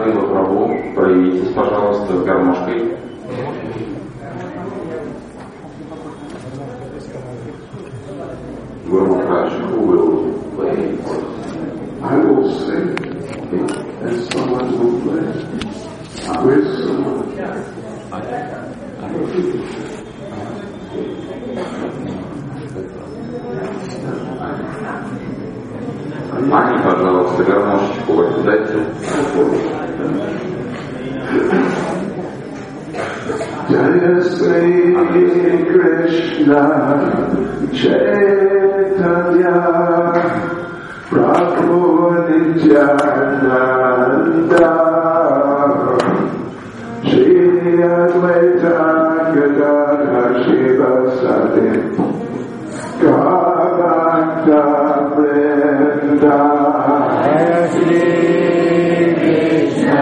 Шрила Прабху, проявитесь, пожалуйста, с гармошкой. Guru Maharaj, who will play for us? I will sing, and someone will play. Where's someone? Мани, пожалуйста, гармошечку вот дайте. Jaya Sri Krishna Chaitanya Prabhu Nityananda Shri Advaita Gadadhar Shivasati Gauranga Vrinda Jaya Sri Krishna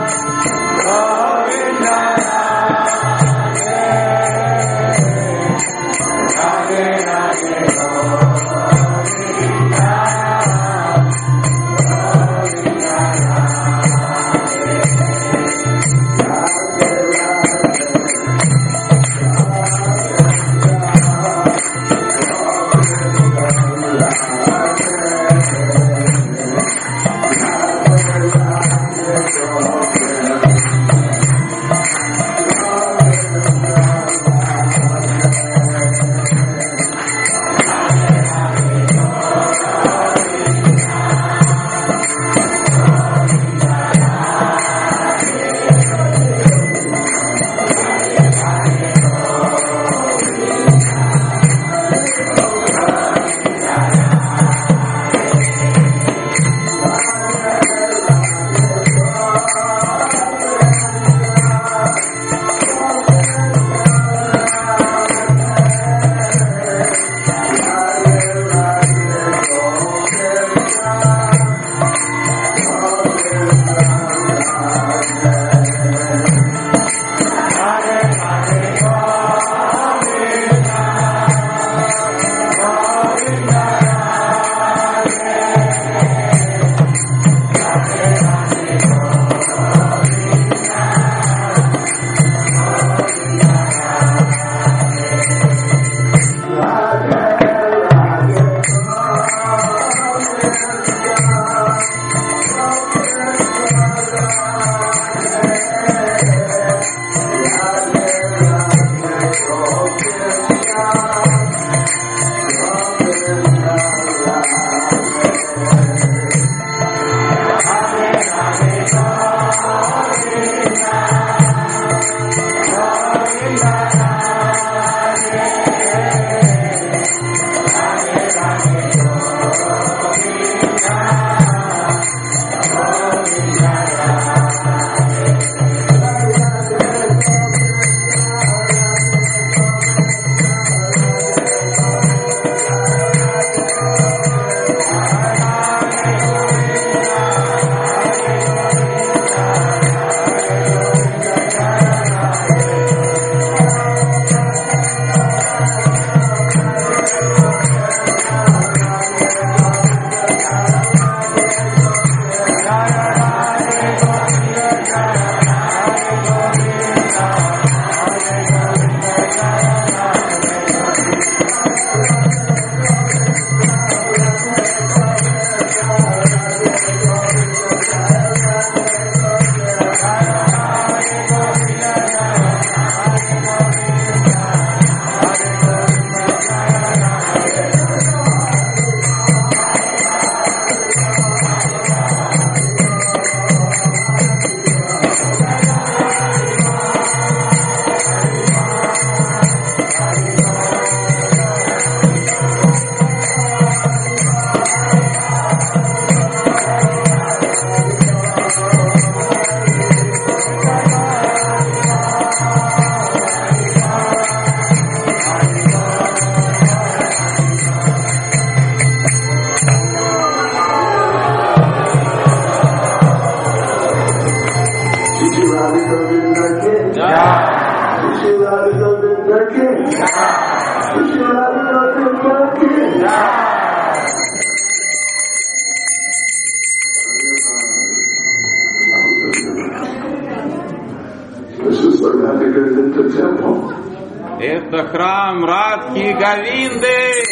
Это храм Радхи Говинды.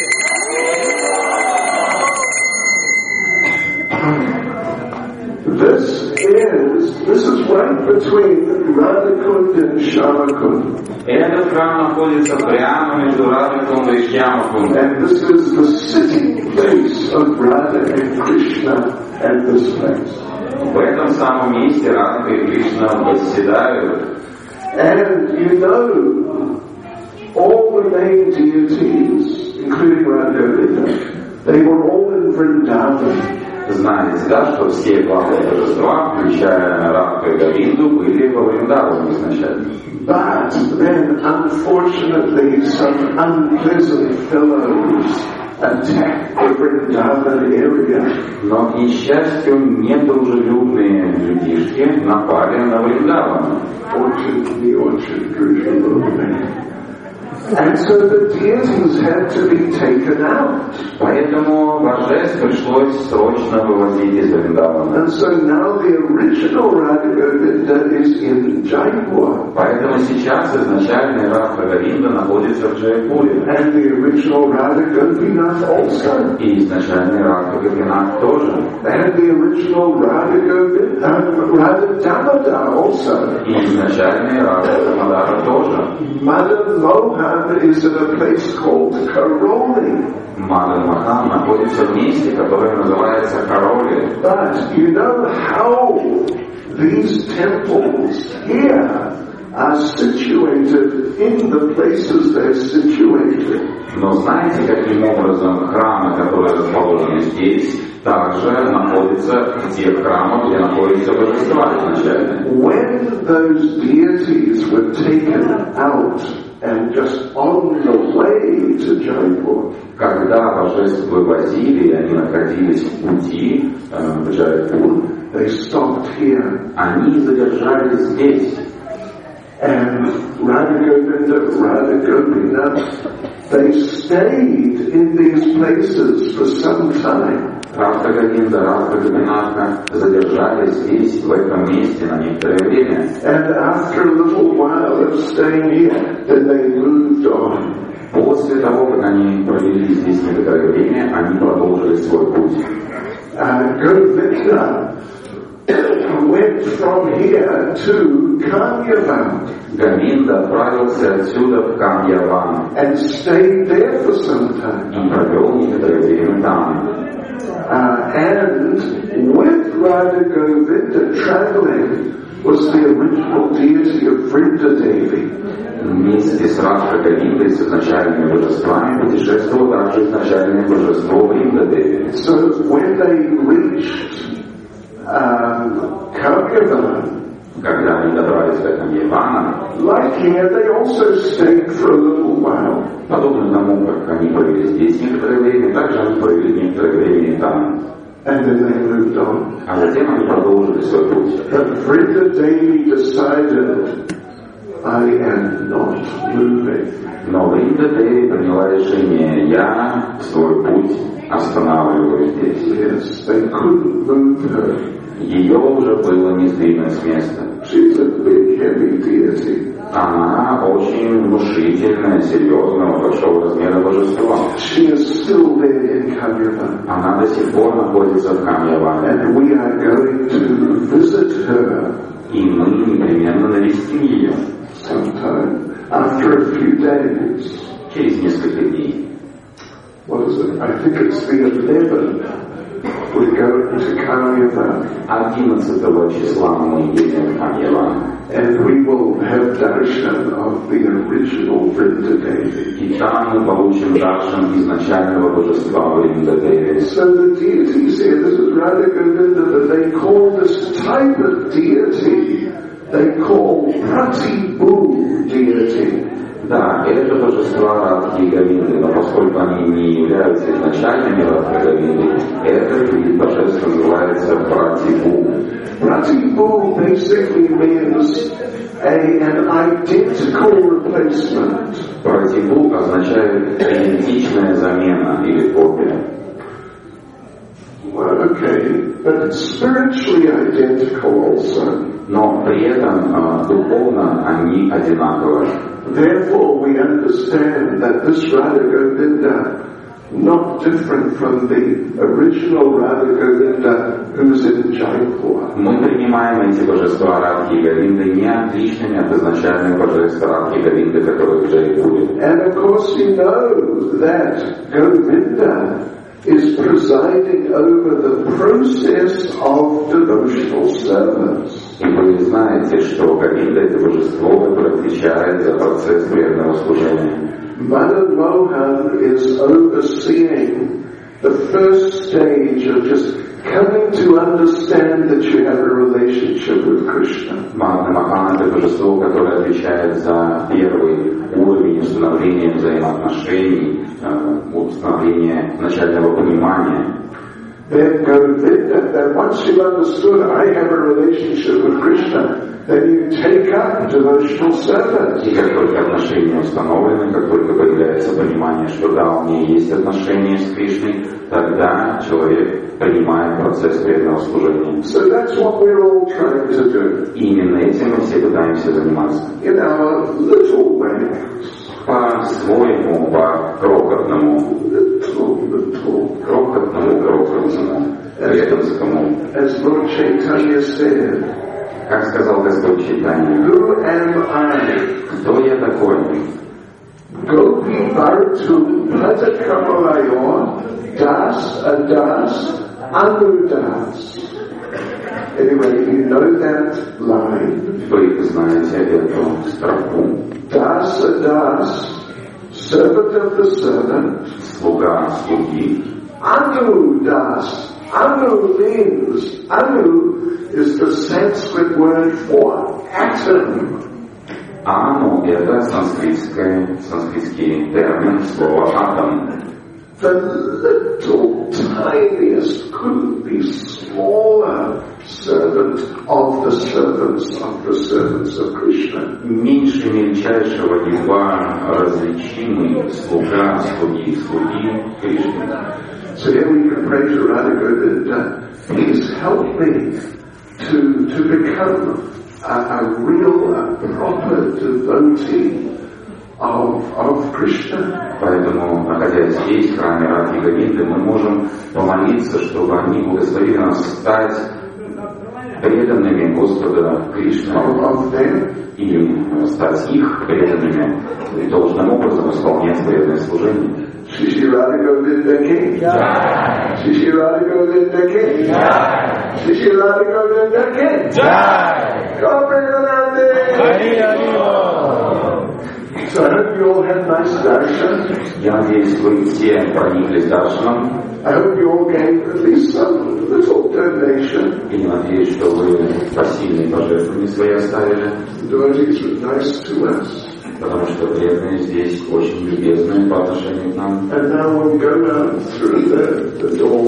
This is right between Radha-Kund and Shyamakund. Этот храм находится прямо между Радха-Кундой и Шьямакундой. And this is the sitting place of Radha and Krishna at this place. В этом самом месте Радха и Кришна восседают. And you know, all the main deities, including Radha, they were all in Vrindavan. Знаете, да, что все главные божества, включая Радху и Говинду, были во Вриндаване изначально. But then, unfortunately, some unpleasant fellows attack the Vrindavan area. Но, к несчастью, недружелюбные людишки напали на Вриндаван. And so the deities had to be taken out. Поэтому божеств пришлось срочно вывозить из Вриндавана. And so now the original Radha Govinda is in Jaipur. Поэтому сейчас изначальный Радха Говинда находится в Джайпуре. And the original Radha Gopinath also. И изначальный Радха Гопинат тоже. And the original Radha Damodar also. И изначальный Радха Дамодара тоже. Madan Mohan is in a place called Karoli. Мадан Махан находится в месте, которое называется Кароли. But you know how these temples here are situated in the places they're situated. Но знаете, каким образом храмы, которые расположены здесь, также находятся в тех храмах, где находятся божества изначально? When those deities were taken out and just on the way to Jaipur, Когда божеств вывозили, и они находились в пути в Джайпур, they stopped here. они задержались здесь. And Radha Gopinath, they stayed in these places for some time. Радха Говинда, Радха Гопинатха задержались здесь, в этом месте, на некоторое время. And after a little while of staying here, then they moved on. После того, как они провели здесь некоторое время, они продолжили свой путь. Govinda went from here to Kamyavan. Говинда отправился отсюда в Камьяван And stayed there for some time. и провел некоторое время там. And with Radha Govinda traveling was the original deity of Vrindadevi. Вместе с Радха Говиндой, с изначальными божествами, путешествовало также изначальное божество Вриндадеви. So when they reached Kamyavan, Когда они добрались до Камьявана, like here, they also stayed for a little while. подобно тому, как они провели здесь некоторое время, также они провели некоторое время и там. And then they moved on. А затем они продолжили свой путь. But Vrindadevi decided, I am not moving. Но Вриндадеви приняла решение: я свой путь останавливаю здесь. Yes, they couldn't move her. Ее уже было не сдвинуть с места. She's a big, heavy deity. Она очень внушительная, серьезная, большого размера божество. She is still there in Kamyavan. Она до сих пор находится в Камьяване. And we are going to visit her И мы непременно навестим ее sometime after a few days. через несколько дней. What is it? I think it's the 11th. We're going to Kamyavan. 11 числа мы едем в Камьяван. And we will have darshan of the original Vrindadevi. И там мы получим даршан изначального божества Вриндадеви. So the deities here, this is Radha Govinda, that they call this type of deity, they call Pratibhu deity. Да, это божества Радхи Говинды, но поскольку они не являются изначальными Радхи Говинды, этот вид божеств называется Пратибху. Pratibhu basically means an identical replacement. Пратибху означает идентичная замена или копия. Well, okay, but spiritually identical also. Но при этом духовно они одинаковы. Therefore, we understand that this Radha Govinda, not different from the original Radha Govinda who's in Jaipur. Мы принимаем эти божества Радхи и Говинды не отличными от изначальных божеств Радхи и Говинды, которые в Джайпуре. And of course, you know that Govinda is presiding over the process of devotional service. И вы знаете, что Говинда — это божество, которое отвечает за процесс преданного служения. Madan Mohan is overseeing the first stage of just coming to understand that you have a relationship with Krishna. Махана — это божество, которое отвечает за первый уровень установления взаимоотношений, установления начального понимания. Then once you've understood I have a relationship with Krishna, then you take up devotional service. И как только отношения установлены, как только появляется понимание, что да, у меня есть отношения с Кришной, тогда человек принимает процесс преданного служения. So that's what we're all trying to do. И именно этим мы все пытаемся заниматься. In our little ways. По-своему, по-крохотному, преданскому. As Lord Chaitanya said, как сказал Господь Чайтанья, who am I? Кто я такой? Gopi Bhartu Bhajakamalayor Das Adas Anudas. Anyway, you know that line. Вы знаете эту строку. Das Adas, servant of the servant. Слуга слуги. Anudas. Anu means, Anu is the Sanskrit word for atom. Ану — это санскритский термин, слово атом. The little, tiniest, couldn't be smaller servant of the servants of Krishna. Меньше мельчайшего едва различимый слуги Кришны. So here we can pray to Radha Govinda, please help me to become a real, proper devotee of Krishna. Поэтому, находясь здесь, в храме Радхи Говинды, мы можем помолиться, чтобы они благословили нас стать преданными Господа Кришны и стать их преданными и должным образом исполнять преданное служение. Shri Radha Govinda Ki Jai. Shri Radha Govinda Ki Jai. Shri Radha Govinda Ki Jai. Hari Hari. So I hope you all had nice darshan. Я надеюсь, вы все прониклись даршаном. I hope you all gave at least some little donation. И надеюсь, что вы посильные пожертвования свои оставили. Devotees were nice to us. Потому что преданные здесь очень любезные по отношению к нам. And now we'll go down through the door.